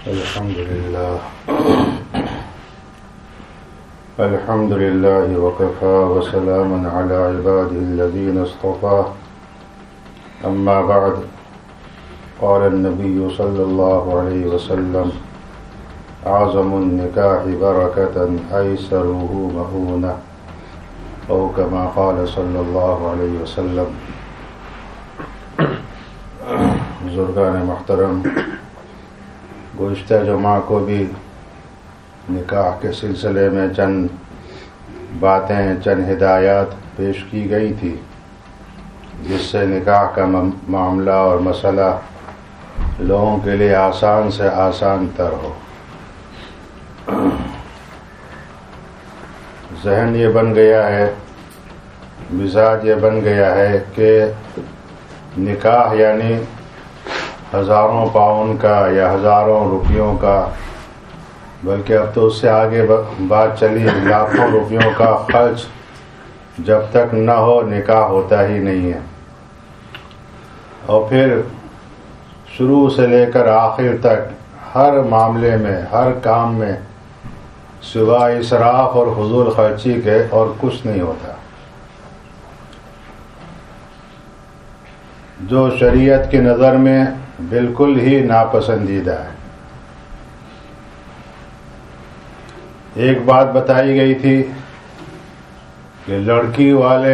الحمد لله وكفى وسلام على عباده الذين اصطفى أما بعد قال النبي صلى الله عليه وسلم أعظم النكاح بركة أيسره مؤونة أو كما قال صلى الله عليه وسلم. بزرگان محترم، گزشتہ جمعہ کو بھی نکاح کے سلسلے میں چند باتیں، چند ہدایات پیش کی گئی تھی جس سے نکاح کا معاملہ اور مسئلہ لوگوں کے لیے آسان سے آسان تر ہو. ذہن یہ بن گیا ہے، مزاج یہ بن گیا ہے کہ نکاح یعنی ہزاروں پاؤنڈ کا یا ہزاروں روپیوں کا، بلکہ اب تو اس سے آگے بات چلی لاکھوں روپیوں کا خرچ جب تک نہ ہو نکاح ہوتا ہی نہیں ہے. اور پھر شروع سے لے کر آخر تک ہر معاملے میں، ہر کام میں سوائے اسراف اور فضول خرچی کے اور کچھ نہیں ہوتا. جو شریعت کی نظر میں بالکل ہی ناپسندیدہ ہے. ایک بات بتائی گئی تھی کہ لڑکی والے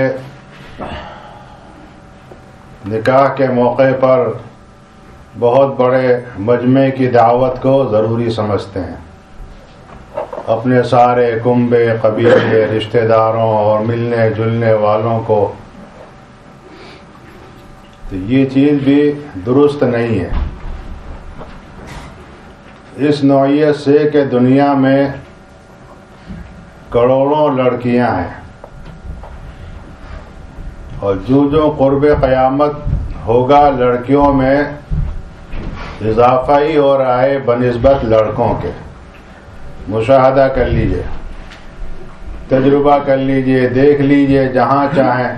نکاح کے موقع پر بہت بڑے مجمع کی دعوت کو ضروری سمجھتے ہیں. اپنے سارے کنبے، قبیلے، رشتہ داروں اور ملنے جلنے والوں کو. تو یہ چیز بھی درست نہیں ہے اس نوعیت سے کہ دنیا میں کروڑوں لڑکیاں ہیں اور جو قرب قیامت ہوگا لڑکیوں میں اضافہ ہی ہو رہا ہے بنسبت لڑکوں کے. مشاہدہ کر لیجئے، تجربہ کر لیجئے، دیکھ لیجئے جہاں چاہیں.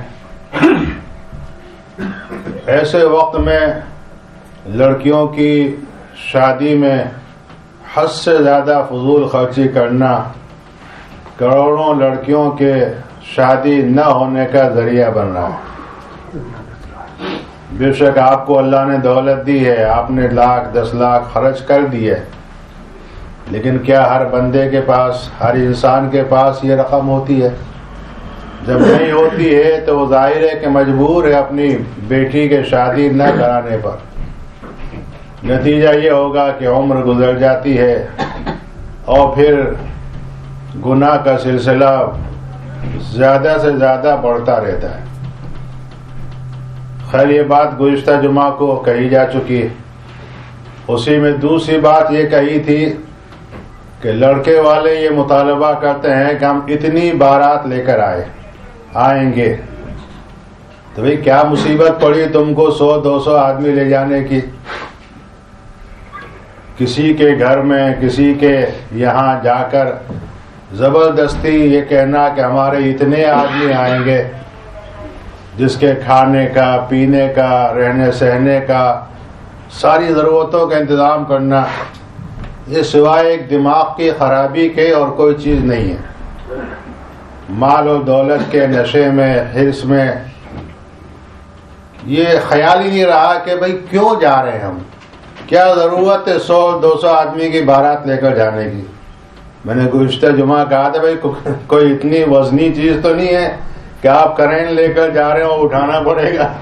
ایسے وقت میں لڑکیوں کی شادی میں حد سے زیادہ فضول خرچی کرنا کروڑوں لڑکیوں کے شادی نہ ہونے کا ذریعہ بن رہا ہے. بے شک آپ کو اللہ نے دولت دی ہے، آپ نے لاکھ 10 لاکھ خرچ کر دی ہے، لیکن کیا ہر بندے کے پاس، ہر انسان کے پاس یہ رقم ہوتی ہے؟ جب نہیں ہوتی ہے تو وہ ظاہر ہے کہ مجبور ہے اپنی بیٹی کے شادی نہ کرانے پر. نتیجہ یہ ہوگا کہ عمر گزر جاتی ہے اور پھر گناہ کا سلسلہ زیادہ سے زیادہ بڑھتا رہتا ہے. خیر یہ بات گزشتہ جمعہ کو کہی جا چکی ہے. اسی میں دوسری بات یہ کہی تھی کہ لڑکے والے یہ مطالبہ کرتے ہیں کہ ہم اتنی بارات لے کر آئیں گے. تو بھئی کیا مصیبت پڑی تم کو 100-200 آدمی لے جانے کی؟ کسی کے گھر میں، کسی کے یہاں جا کر زبردستی یہ کہنا کہ ہمارے اتنے آدمی آئیں گے، جس کے کھانے کا، پینے کا، رہنے سہنے کا، ساری ضرورتوں کا انتظام کرنا، یہ سوائے ایک دماغ کی خرابی کے اور کوئی چیز نہیں ہے. مال و دولت کے نشے میں، حرص میں یہ خیال ہی نہیں رہا کہ بھئی کیوں جا رہے ہیں ہم، کیا ضرورت ہے 100-200 آدمی کی بارات لے کر جانے کی. میں نے گزشتہ جمعہ کہا تھا بھئی کوئی اتنی وزنی چیز تو نہیں ہے کہ آپ کرین لے کر جا رہے ہو، اٹھانا پڑے گا.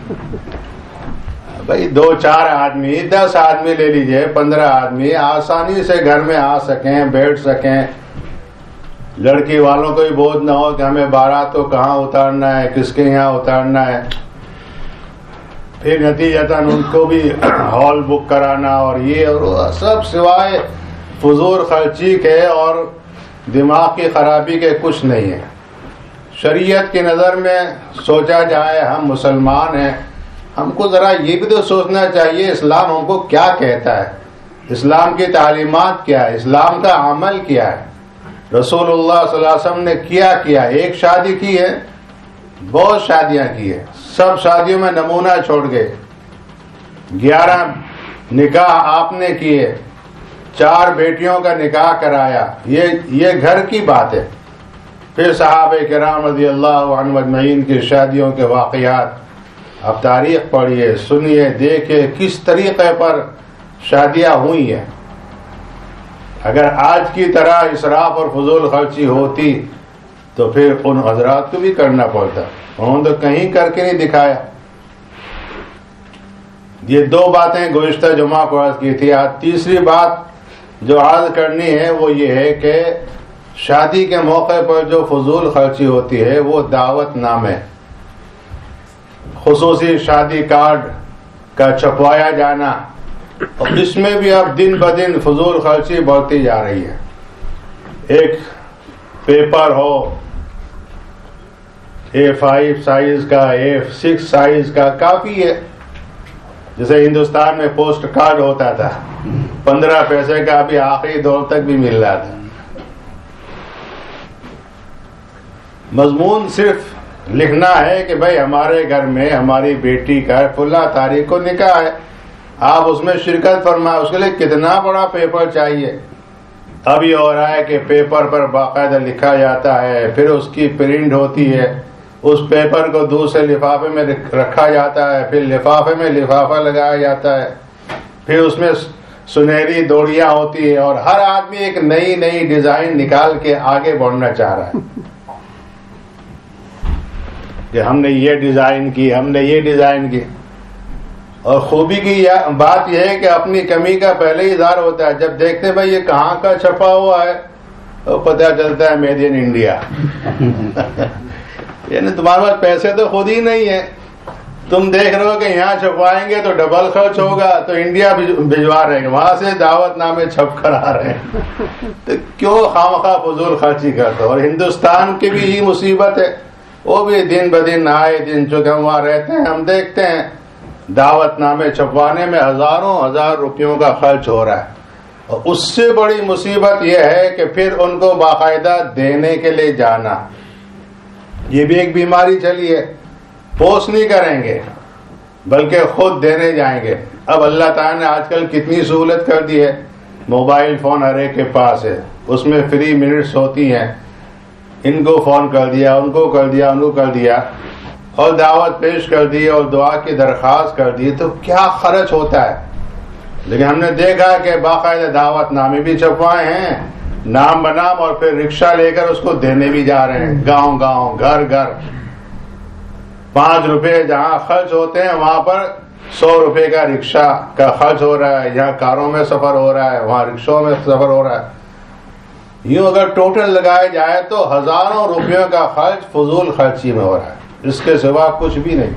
بھئی 2-4 آدمی، 10 آدمی لے لیجئے، 15 آدمی آسانی سے گھر میں آ سکیں، بیٹھ سکیں. لڑکی والوں کو بھی بوجھ نہ ہو کہ ہمیں بارات کو کہاں اتارنا ہے، کس کے یہاں اتارنا ہے. پھر نتیجتاً ان کو بھی ہال بک کرانا اور یہ اور وہ سب سوائے فضول خرچی کے اور دماغ کی خرابی کے کچھ نہیں ہے. شریعت کی نظر میں سوچا جائے، ہم مسلمان ہیں، ہم کو ذرا یہ بھی تو سوچنا چاہیے اسلام ہم کو کیا کہتا ہے، اسلام کی تعلیمات کیا ہے، اسلام کا عمل کیا ہے. رسول اللہ صلی اللہ علیہ وسلم نے کیا ایک شادی کی ہے، بہت شادیاں کی ہیں، سب شادیوں میں نمونہ چھوڑ گئے. 11 نکاح آپ نے کیے، 4 بیٹیوں کا نکاح کرایا، یہ گھر کی بات ہے۔ پھر صحابہ کرام رضی اللہ عنہ اجمعین کی شادیوں کے واقعات اب تاریخ پڑھیے، سنیے، دیکھیے کس طریقے پر شادیاں ہوئی ہیں۔ اگر آج کی طرح اسراف اور فضول خرچی ہوتی تو پھر ان حضرات کو بھی کرنا پڑتا، انہوں نے تو کہیں کر کے نہیں دکھایا۔ یہ 2 باتیں گزشتہ جمعہ کو عرض کی تھی۔ آج تیسری بات جو عرض کرنی ہے وہ یہ ہے کہ شادی کے موقع پر جو فضول خرچی ہوتی ہے وہ دعوت نامے، خصوصی شادی کارڈ کا چھپوایا جانا، اور اس میں بھی اب دن بدن فضول خرچی بڑھتی جا رہی ہے۔ ایک پیپر ہو A5 سائز کا، A6 سائز کا کافی ہے۔ جیسے ہندوستان میں پوسٹ کارڈ ہوتا تھا 15 پیسے کا، ابھی آخری دور تک بھی مل رہا تھا۔ مضمون صرف لکھنا ہے کہ بھائی ہمارے گھر میں ہماری بیٹی کا فلاں تاریخ کو نکاح ہے، آپ اس میں شرکت فرمائیں۔ اس کے لیے کتنا بڑا پیپر چاہیے؟ اب یہ ہو رہا ہے کہ پیپر پر باقاعدہ لکھا جاتا ہے، پھر اس کی پرنٹ ہوتی ہے، اس پیپر کو دوسرے لفافے میں رکھا جاتا ہے، پھر لفافے میں لفافہ لگایا جاتا ہے، پھر اس میں سنہری دوڑیاں ہوتی ہے، اور ہر آدمی ایک نئی ڈیزائن نکال کے آگے بڑھنا چاہ رہا ہے کہ ہم نے یہ ڈیزائن کی، ہم نے یہ ڈیزائن کی۔ اور خوبی کی بات یہ ہے کہ اپنی کمی کا پہلے ہی اظہار ہوتا ہے۔ جب دیکھتے ہیں بھائی یہ کہاں کا چھپا ہوا ہے تو پتہ چلتا ہے میڈ ان انڈیا۔ یعنی تمہارے پاس پیسے تو خود ہی نہیں ہیں، تم دیکھ رہے ہو کہ یہاں چھپوائیں گے تو ڈبل خرچ ہوگا، تو انڈیا بھجوا رہے ہیں، وہاں سے دعوت نامے چھپ کر آ رہے ہیں۔ تو کیوں خواہ فضول خرچی کرتے؟ اور ہندوستان کی بھی یہ مصیبت ہے، وہ بھی دن بدن آئے دن چونکہ ہم وہاں رہتے ہیں ہم دیکھتے ہیں دعوت نامے چھپوانے میں ہزار روپیوں کا خرچ ہو رہا ہے۔ اور اس سے بڑی مصیبت یہ ہے کہ پھر ان کو باقاعدہ دینے کے لیے جانا، یہ بھی ایک بیماری چلی ہے۔ پوسٹ نہیں کریں گے بلکہ خود دینے جائیں گے۔ اب اللہ تعالیٰ نے آج کل کتنی سہولت کر دی ہے، موبائل فون ہر ایک کے پاس ہے، اس میں فری منٹس ہوتی ہیں، ان کو فون کر دیا، ان کو کر دیا، ان کو کر دیا، اور دعوت پیش کر دی اور دعا کی درخواست کر دی، تو کیا خرچ ہوتا ہے۔ لیکن ہم نے دیکھا کہ باقاعدہ دعوت نامے بھی چھپوائے ہیں نام بنام، اور پھر رکشہ لے کر اس کو دینے بھی جا رہے ہیں، گاؤں گاؤں گھر گھر۔ 5 روپے جہاں خرچ ہوتے ہیں وہاں پر 100 روپے کا رکشہ کا خرچ ہو رہا ہے، یہاں کاروں میں سفر ہو رہا ہے، وہاں رکشوں میں سفر ہو رہا ہے۔ یوں اگر ٹوٹل لگائے جائے تو ہزاروں روپیوں کا خرچ فضول خرچی میں ہو رہا ہے، اس کے سوا کچھ بھی نہیں۔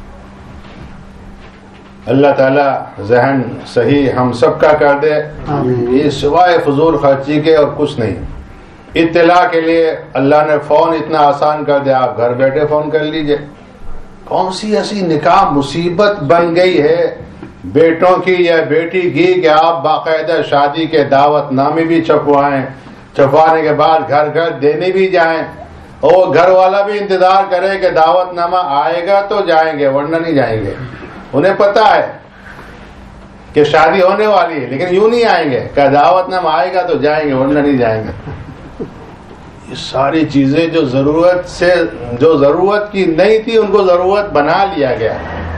اللہ تعالیٰ ذہن صحیح ہم سب کا کر دے، یہ سوائے فضول خرچی کے اور کچھ نہیں۔ اطلاع کے لیے اللہ نے فون اتنا آسان کر دیا، آپ گھر بیٹھے فون کر لیجئے۔ کون سی ایسی نکاح مصیبت بن گئی ہے بیٹوں کی یا بیٹی کی کہ آپ باقاعدہ شادی کے دعوت نامے بھی چھپوائیں، چھپوانے کے بعد گھر گھر دینے بھی جائیں، اور گھر والا بھی انتظار کرے کہ دعوت نامہ آئے گا تو جائیں گے ورنہ نہیں جائیں گے۔ انہیں پتا ہے کہ شادی ہونے والی ہے لیکن یوں نہیں آئیں گے کہ دعوت نامہ آئے گا تو جائیں گے ورنہ نہیں جائیں گے۔ یہ ساری چیزیں جو ضرورت کی نہیں تھی ان کو ضرورت بنا لیا گیا۔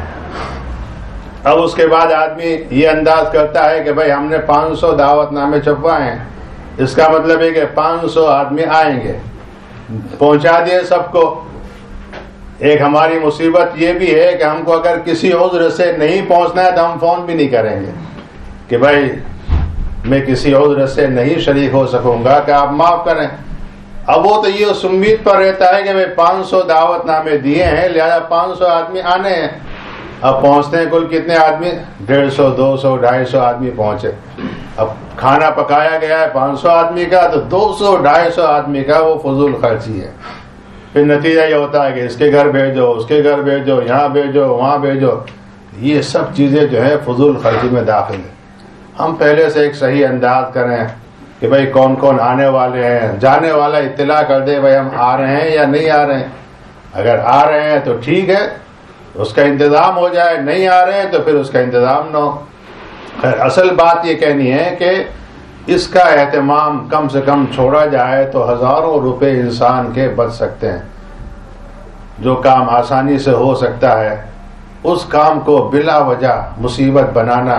اب اس کے بعد آدمی یہ انداز کرتا ہے کہ بھائی ہم نے 500 دعوت نامے چھپوائے ہیں، اس کا مطلب ہے کہ 500 آدمی آئیں گے، پہنچا دیے سب کو۔ ایک ہماری مصیبت یہ بھی ہے کہ ہم کو اگر کسی عذر سے نہیں پہنچنا ہے تو ہم فون بھی نہیں کریں گے کہ بھائی میں کسی عذر سے نہیں شریک ہو سکوں گا کہ آپ معاف کریں۔ اب وہ تو یہ اس امید پر رہتا ہے کہ بھائی 500 دعوت نامے دیے ہیں لہذا 500 آدمی آنے ہیں۔ اب پہنچتے ہیں کل کتنے آدمی؟ 150 200 250 آدمی پہنچے۔ اب کھانا پکایا گیا ہے 500 آدمی کا تو 200 250 آدمی کا وہ فضول خرچی ہے۔ پھر نتیجہ یہ ہوتا ہے کہ اس کے گھر بھیجو، اس کے گھر بھیجو، یہاں بھیجو، وہاں بھیجو، یہ سب چیزیں جو ہے فضول خرچی میں داخل ہیں۔ ہم پہلے سے ایک صحیح انداز کریں کہ بھائی کون کون آنے والے ہیں، جانے والا اطلاع کر دے بھائی ہم آ رہے ہیں یا نہیں آ رہے ہیں۔ اگر آ رہے ہیں تو ٹھیک ہے، اس کا انتظام ہو جائے، نہیں آ رہے ہیں تو پھر اس کا انتظام نہ ہو۔ خیر اصل بات یہ کہنی ہے کہ اس کا اہتمام کم سے کم چھوڑا جائے تو ہزاروں روپے انسان کے بچ سکتے ہیں. جو کام آسانی سے ہو سکتا ہے اس کام کو بلا وجہ مصیبت بنانا.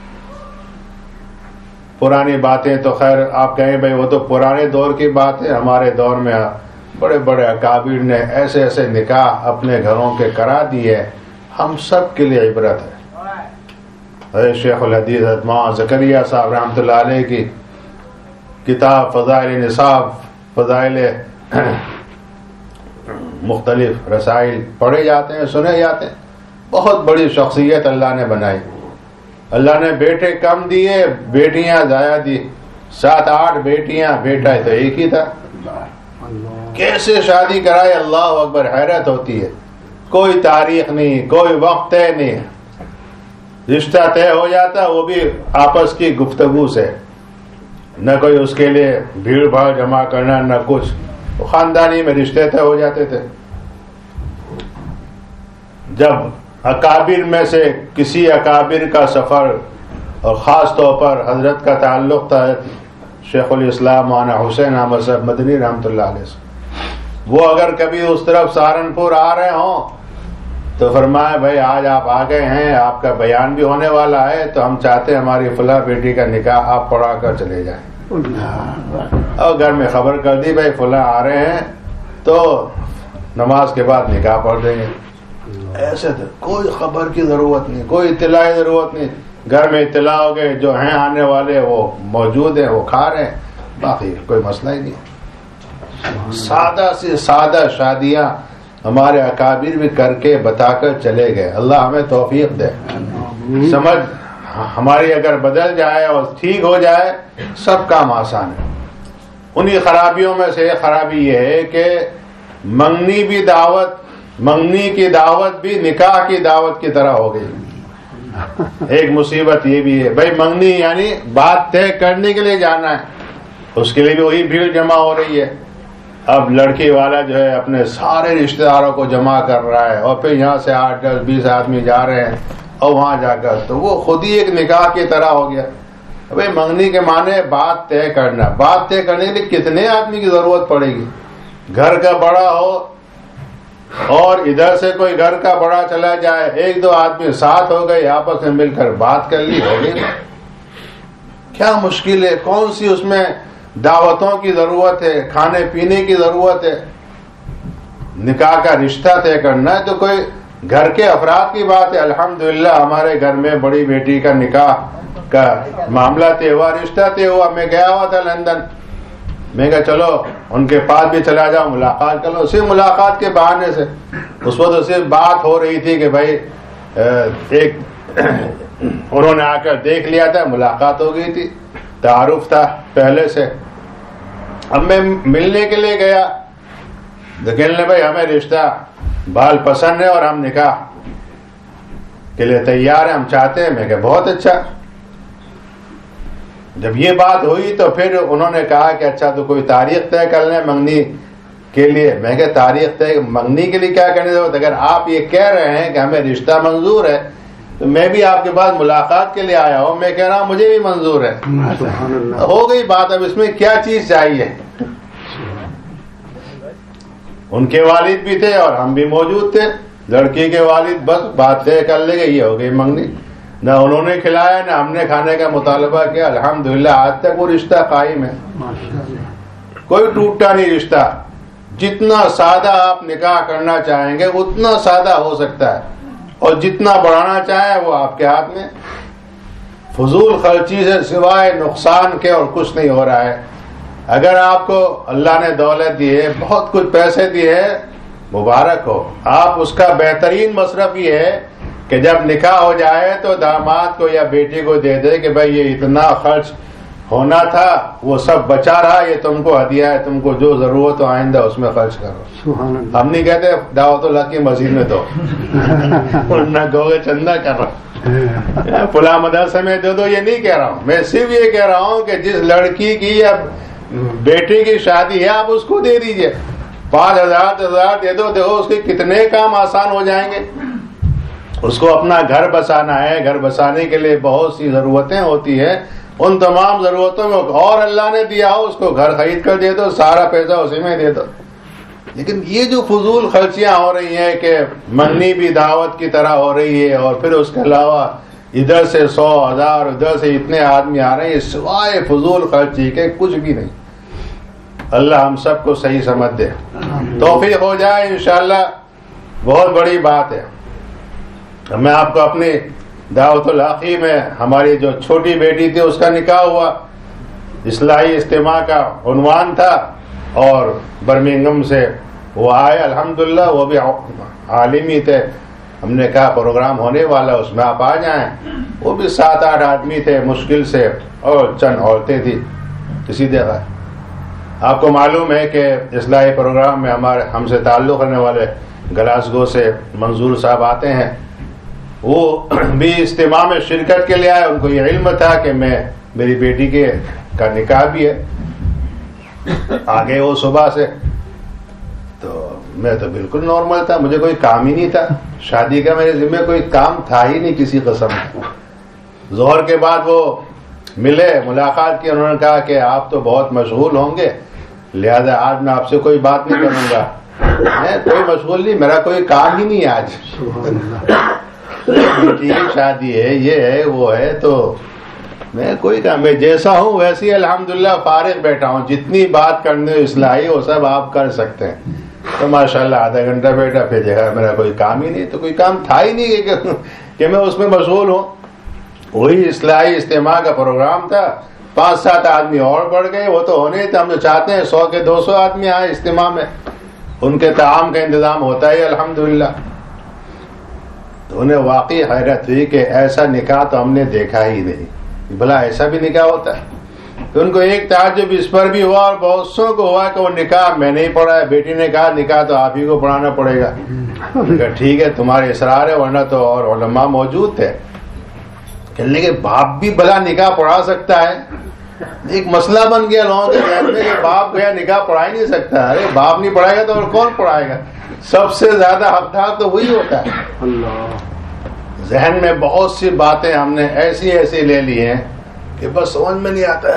پرانی باتیں تو خیر آپ کہیں بھائی وہ تو پرانے دور کی بات ہے. ہمارے دور میں بڑے بڑے اکابر نے ایسے ایسے نکاح اپنے گھروں کے کرا دیے. ہم سب کے لیے عبرت ہے. شیخ الحدیث مولانا زکریا صاحب رحمۃ اللہ علیہ کی کتاب فضائل نصاب، فضائل مختلف رسائل پڑھے جاتے ہیں، سنے جاتے ہیں. بہت بڑی شخصیت اللہ نے بنائی. اللہ نے بیٹے کم دیے، بیٹیاں ضائع دی. 7-8 بیٹیاں، بیٹا تو ایک ہی تھا. کیسے شادی کرائے؟ اللہ اکبر، حیرت ہوتی ہے. کوئی تاریخ نہیں، کوئی وقت طے نہیں. رشتہ طے ہو جاتا وہ بھی آپس کی گفتگو سے، نہ کوئی اس کے لیے بھیڑ بھاڑ جمع کرنا نہ کچھ. خاندانی میں رشتے طے ہو جاتے تھے. جب اکابر میں سے کسی اکابر کا سفر، اور خاص طور پر حضرت کا تعلق تھا شیخ الاسلام مولانا حسین احمد صاحب مدنی رحمۃ اللہ علیہ سے، وہ اگر کبھی اس طرف سہارنپور آ رہے ہوں تو فرمایا بھائی آج آپ آ گئے ہیں، آپ کا بیان بھی ہونے والا ہے، تو ہم چاہتے ہیں ہماری فلاں بیٹی کا نکاح آپ پڑھا کر چلے جائیں. اور گھر میں خبر کر دی بھائی فلاں آ رہے ہیں تو نماز کے بعد نکاح پڑھ دیں گے. ایسے تو کوئی خبر کی ضرورت نہیں، کوئی اطلاع کی ضرورت نہیں. گھر میں اطلاع ہو گئے جو ہیں آنے والے وہ موجود ہیں، وہ کھا رہے ہیں، باقی کوئی مسئلہ ہی نہیں. سادہ سے سادہ شادیاں ہمارے اکابر بھی کر کے بتا کر چلے گئے. اللہ ہمیں توفیق دے. سمجھ ہماری اگر بدل جائے اور ٹھیک ہو جائے سب کام آسان ہے. انہی خرابیوں میں سے ایک خرابی یہ ہے کہ منگنی کی دعوت بھی نکاح کی دعوت کی طرح ہو گئی. ایک مصیبت یہ بھی ہے بھائی، منگنی یعنی بات طے کرنے کے لیے جانا ہے، اس کے لیے بھی وہی بھیڑ جمع ہو رہی ہے. اب لڑکی والا جو ہے اپنے سارے رشتہ داروں کو جمع کر رہا ہے، اور پھر یہاں سے 8-10-20 آدمی جا رہے ہیں، اور وہاں جا کر تو وہ خود ہی ایک نکاح کی طرح ہو گیا. بھائی منگنی کے معنی بات طے کرنا. بات طے کرنے کے لیے کتنے آدمی کی ضرورت پڑے گی؟ گھر کا بڑا ہو اور ادھر سے کوئی گھر کا بڑا چلا جائے، 1-2 آدمی ساتھ ہو گئے، آپس میں مل کر بات کر لی، ہو گئی. کیا مشکل ہے؟ کون سی اس میں دعوتوں کی ضرورت ہے، کھانے پینے کی ضرورت ہے؟ نکاح کا رشتہ طے کرنا ہے تو کوئی گھر کے افراد کی بات ہے. الحمدللہ ہمارے گھر میں بڑی بیٹی کا نکاح کا معاملہ طے ہوا، رشتہ طے ہوا. میں گیا ہوا تھا لندن، میں کہا چلو ان کے پاس بھی چلا جاؤ، ملاقات کر لو. صرف ملاقات کے بہانے سے. اس وقت صرف بات ہو رہی تھی کہ بھائی ایک انہوں نے آ کر دیکھ لیا تھا، ملاقات ہو گئی تھی، تعارف تھا پہلے سے. اب میں ملنے کے لیے گیا تو کہنے بھائی ہمیں رشتہ بال پسند ہے اور ہم نکاح کے لیے تیار ہیں، ہم چاہتے ہیں. میں کہا بہت اچھا. جب یہ بات ہوئی تو پھر انہوں نے کہا کہ اچھا تو کوئی تاریخ طے کر لیں منگنی کے لیے. میں کہا تاریخ طے منگنی کے لیے کیا کرنے ضرورت؟ اگر آپ یہ کہہ رہے ہیں کہ ہمیں رشتہ منظور ہے تو میں بھی آپ کے پاس ملاقات کے لیے آیا ہوں، میں کہہ رہا ہوں مجھے بھی منظور ہے. ہو گئی بات. اب اس میں کیا چیز چاہیے؟ ان کے والد بھی تھے اور ہم بھی موجود تھے. لڑکی کے والد بس بات طے کر لے گئے، یہ ہو گئی منگنی. نہ انہوں نے کھلایا نہ ہم نے کھانے کا مطالبہ کیا. الحمدللہ آج تک وہ رشتہ قائم ہے، کوئی ٹوٹا نہیں رشتہ. جتنا سادہ آپ نکاح کرنا چاہیں گے اتنا سادہ ہو سکتا ہے، اور جتنا بڑھانا چاہیں وہ آپ کے ہاتھ میں. فضول خرچی سے سوائے نقصان کے اور کچھ نہیں ہو رہا ہے. اگر آپ کو اللہ نے دولت دی ہے، بہت کچھ پیسے دیے ہیں، مبارک ہو. آپ اس کا بہترین مصرف یہ ہے کہ جب نکاح ہو جائے تو داماد کو یا بیٹی کو دے دے کہ بھائی یہ اتنا خرچ ہونا تھا، وہ سب بچا رہا، یہ تم کو ہدیہ ہے، تم کو جو ضرورت ہو آئندہ اس میں خرچ کرو. ہم نہیں کہتے دعوت اللہ کی مسجد میں دو، نہ گوگے چندہ کر رہا فلاں مدرسے میں دے دو، یہ نہیں کہہ رہا ہوں. میں صرف یہ کہہ رہا ہوں کہ جس لڑکی کی یا بیٹی کی شادی ہے آپ اس کو دے دیجئے. 5,000 10,000 دے دو، دیکھو اس کے کتنے کام آسان ہو جائیں گے. اس کو اپنا گھر بسانا ہے، گھر بسانے کے لیے بہت سی ضرورتیں ہوتی ہیں. ان تمام ضرورتوں میں اور اللہ نے دیا ہو اس کو گھر خرید کر دے دو, سارا پیسہ اسی میں دے دو. لیکن یہ جو فضول خرچیاں ہو رہی ہیں کہ منی بھی دعوت کی طرح ہو رہی ہے, اور پھر اس کے علاوہ ادھر سے 100,000 ادھر سے اتنے آدمی آ رہے ہیں, سوائے فضول خرچی کے کچھ بھی نہیں. اللہ ہم سب کو صحیح سمجھ دے, توفیق ہو جائے انشاءاللہ, بہت بڑی بات ہے. میں آپ کو اپنی دعوت الاخی میں ہماری جو چھوٹی بیٹی تھی اس کا نکاح ہوا, اصلاحی اجتماع کا عنوان تھا, اور برمنگھم سے وہ آئے الحمدللہ, وہ بھی عالم ہی تھے. ہم نے کہا پروگرام ہونے والا اس میں آپ آ جائیں. وہ بھی 7-8 آدمی تھے مشکل سے, اور چند عورتیں تھیں کسی جگہ. آپ کو معلوم ہے کہ اصلاحی پروگرام میں ہم سے تعلق رکھنے والے گلاسگو سے منظور صاحب آتے ہیں, وہ بھی اجتماع میں شرکت کے لیے آئے. ان کو یہ علم تھا کہ میری بیٹی کا نکاح بھی ہے. آگے وہ صبح سے, تو میں تو بالکل نارمل تھا, مجھے کوئی کام ہی نہیں تھا شادی کا, میرے ذمہ کوئی کام تھا ہی نہیں کسی قسم کا. ظہر کے بعد وہ ملے, ملاقات کی, انہوں نے کہا کہ آپ تو بہت مشغول ہوں گے, لہذا آج میں آپ سے کوئی بات نہیں کروں گا. میں کوئی مشغول نہیں, میرا کوئی کام ہی نہیں آج. شادی ہے, یہ ہے, وہ ہے, تو میں کوئی کام, میں جیسا ہوں ویسے ہی الحمدللہ فارغ بیٹھا ہوں. جتنی بات کرنے اصلاحی وہ سب آپ کر سکتے ہیں. تو ماشاءاللہ آدھا گھنٹہ بیٹھا, پھر جگہ میرا کوئی کام ہی نہیں, تو کوئی کام تھا ہی نہیں کہ میں اس میں مشغول ہوں. وہی اصلاحی اجتماع کا پروگرام تھا, 5-7 آدمی اور بڑھ گئے. وہ تو ہونے تھے, ہم جو چاہتے ہیں 100 کے 200 آدمی آئے اجتماع میں, ان کے طعام کا انتظام ہوتا ہے الحمدللہ. تو انہیں واقعی حیرت ہوئی کہ ایسا نکاح تو ہم نے دیکھا ہی نہیں, بھلا ایسا بھی نکاح ہوتا ہے. تو ان کو ایک تعجب اس پر بھی ہوا, اور بہت سو کو ہوا کہ وہ نکاح میں نہیں پڑھا. بیٹی نے کہا نکاح تو آپ ہی کو پڑھانا پڑے گا. ٹھیک ہے, تمہارے اصرار ہے, ورنہ تو اور علماء موجود تھے. کہنے کہ باپ بھی بھلا نکاح پڑھا سکتا ہے. ایک مسئلہ بن گیا لوگوں کے ذہن میں کہ باپ گیا نکاح پڑھا ہی نہیں سکتا. ارے باپ نہیں پڑھائے گا تو اور کون پڑھائے گا؟ سب سے زیادہ حقدار تو وہی ہوتا ہے. ذہن میں بہت سی باتیں ہم نے ایسی لے لی ہیں کہ بس سمجھ میں نہیں آتا.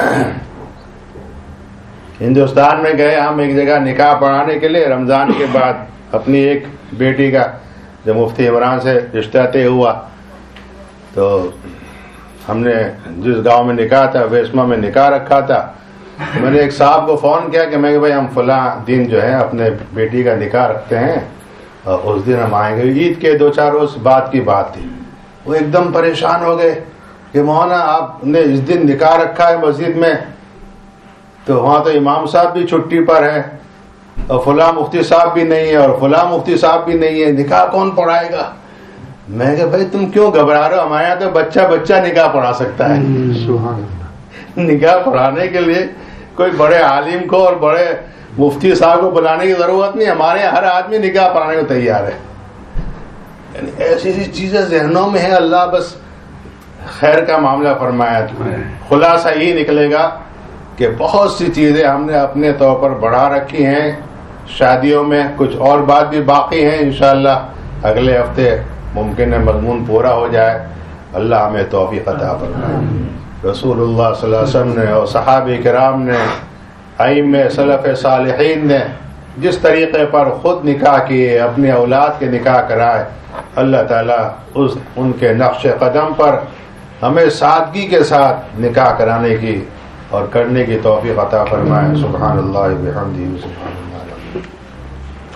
ہندوستان میں گئے ہم ایک جگہ نکاح پڑھانے کے لیے, رمضان کے بعد اپنی ایک بیٹی کا جب مفتی عمران سے رشتہ طے ہوا, تو ہم نے جس گاؤں میں نکاح تھا ویسما میں نکاح رکھا تھا. میں نے ایک صاحب کو فون کیا کہ میں کہ بھائی ہم فلاں دن جو ہے اپنے بیٹی کا نکاح رکھتے ہیں, اور اس دن ہم آئیں گے. عید کے 2-4 روز بعد کی بات تھی. وہ ایک دم پریشان ہو گئے کہ مولانا آپ نے اس دن نکاح رکھا ہے مسجد میں, تو وہاں تو امام صاحب بھی چھٹی پر ہے, اور فلاں مفتی صاحب بھی نہیں ہے, اور فلاں مفتی صاحب بھی نہیں ہے, نکاح کون پڑھائے گا؟ میں کہ بھائی تم کیوں گھبرا رہے ہو, ہمارے یہاں تو بچہ نکاح پڑھا سکتا ہے. نکاح پڑھانے کے لیے کوئی بڑے عالم کو اور بڑے مفتی صاحب کو بلانے کی ضرورت نہیں, ہمارے یہاں ہر آدمی نکاح پڑھانے کو تیار ہے. یعنی ایسی چیزیں ذہنوں میں ہیں, اللہ بس خیر کا معاملہ فرمایا. خلاصہ یہی نکلے گا کہ بہت سی چیزیں ہم نے اپنے طور پر بڑھا رکھی ہیں شادیوں میں, کچھ اور بات بھی باقی ہیں. انشاءاللہ اگلے ہفتے ممکن ہے مضمون پورا ہو جائے. اللہ ہمیں توفیق عطا فرمائے. رسول اللہ صلی اللہ علیہ وسلم نے اور صحابہ کرام نے, ائمہ سلف صالحین نے جس طریقے پر خود نکاح کیے, اپنے اولاد کے نکاح کرائے, اللہ تعالیٰ ان کے نقش قدم پر ہمیں سادگی کے ساتھ نکاح کرانے کی اور کرنے کی توفیق عطا فرمائے. سبحان اللہ و بحمدہ, سبحان اللہ.